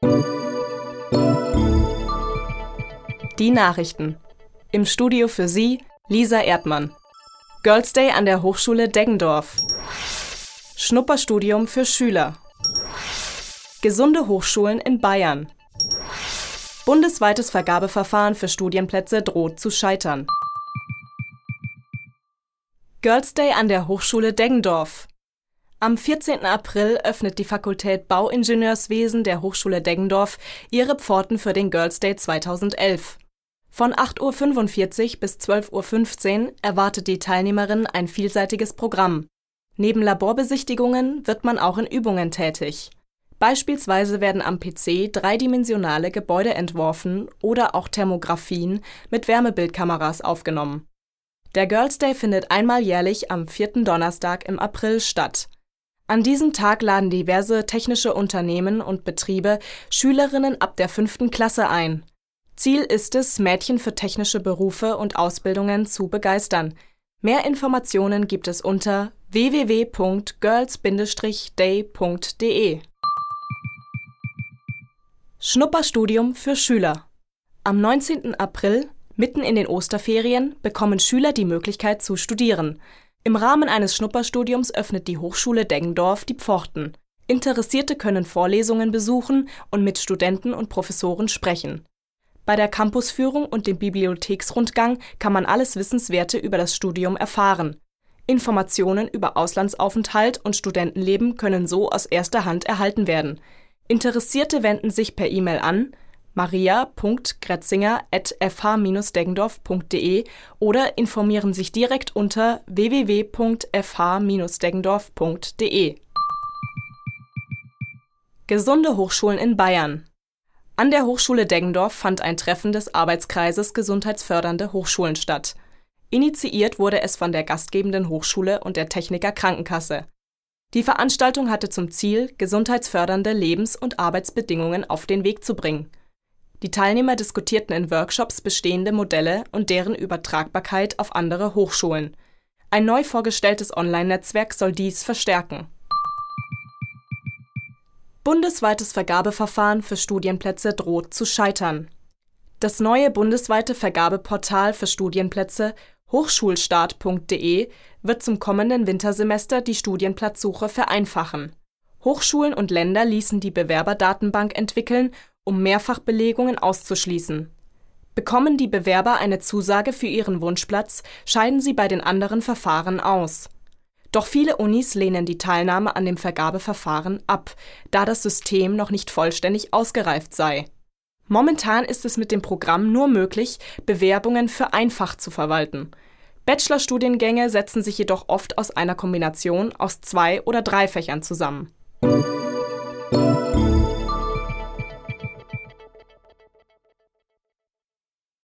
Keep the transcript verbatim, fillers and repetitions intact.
Die Nachrichten. Im Studio für Sie Lisa Erdmann. Girls Day an der Hochschule Deggendorf. Schnupperstudium für Schüler. Gesunde Hochschulen in Bayern. Bundesweites Vergabeverfahren für Studienplätze droht zu scheitern. Girls Day an der Hochschule Deggendorf. Am vierzehnten April öffnet die Fakultät Bauingenieurswesen der Hochschule Deggendorf ihre Pforten für den Girls Day zweitausendelf. Von acht Uhr fünfundvierzig bis zwölf Uhr fünfzehn erwartet die Teilnehmerinnen ein vielseitiges Programm. Neben Laborbesichtigungen wird man auch in Übungen tätig. Beispielsweise werden am P C dreidimensionale Gebäude entworfen oder auch Thermografien mit Wärmebildkameras aufgenommen. Der Girls Day findet einmal jährlich am vierten Donnerstag im April statt. An diesem Tag laden diverse technische Unternehmen und Betriebe Schülerinnen ab der fünften Klasse ein. Ziel ist es, Mädchen für technische Berufe und Ausbildungen zu begeistern. Mehr Informationen gibt es unter w w w punkt girls Bindestrich day punkt d e. Schnupperstudium für Schüler. Am neunzehnten April, mitten in den Osterferien, bekommen Schüler die Möglichkeit zu studieren. Im Rahmen eines Schnupperstudiums öffnet die Hochschule Deggendorf die Pforten. Interessierte können Vorlesungen besuchen und mit Studenten und Professoren sprechen. Bei der Campusführung und dem Bibliotheksrundgang kann man alles Wissenswerte über das Studium erfahren. Informationen über Auslandsaufenthalt und Studentenleben können so aus erster Hand erhalten werden. Interessierte wenden sich per E-Mail an maria punkt gretzinger at f h dash deggendorf punkt d e oder informieren sich direkt unter w w w punkt f h dash deggendorf punkt d e. Gesunde Hochschulen in Bayern. An der Hochschule Deggendorf fand ein Treffen des Arbeitskreises Gesundheitsfördernde Hochschulen statt. Initiiert wurde es von der gastgebenden Hochschule und der Techniker Krankenkasse. Die Veranstaltung hatte zum Ziel, gesundheitsfördernde Lebens- und Arbeitsbedingungen auf den Weg zu bringen. Die Teilnehmer diskutierten in Workshops bestehende Modelle und deren Übertragbarkeit auf andere Hochschulen. Ein neu vorgestelltes Online-Netzwerk soll dies verstärken. Bundesweites Vergabeverfahren für Studienplätze droht zu scheitern. Das neue bundesweite Vergabeportal für Studienplätze hochschulstart punkt d e wird zum kommenden Wintersemester die Studienplatzsuche vereinfachen. Hochschulen und Länder ließen die Bewerberdatenbank entwickeln, um Mehrfachbelegungen auszuschließen. Bekommen die Bewerber eine Zusage für ihren Wunschplatz, scheiden sie bei den anderen Verfahren aus. Doch viele Unis lehnen die Teilnahme an dem Vergabeverfahren ab, da das System noch nicht vollständig ausgereift sei. Momentan ist es mit dem Programm nur möglich, Bewerbungen für ein Fach zu verwalten. Bachelorstudiengänge setzen sich jedoch oft aus einer Kombination aus zwei oder drei Fächern zusammen.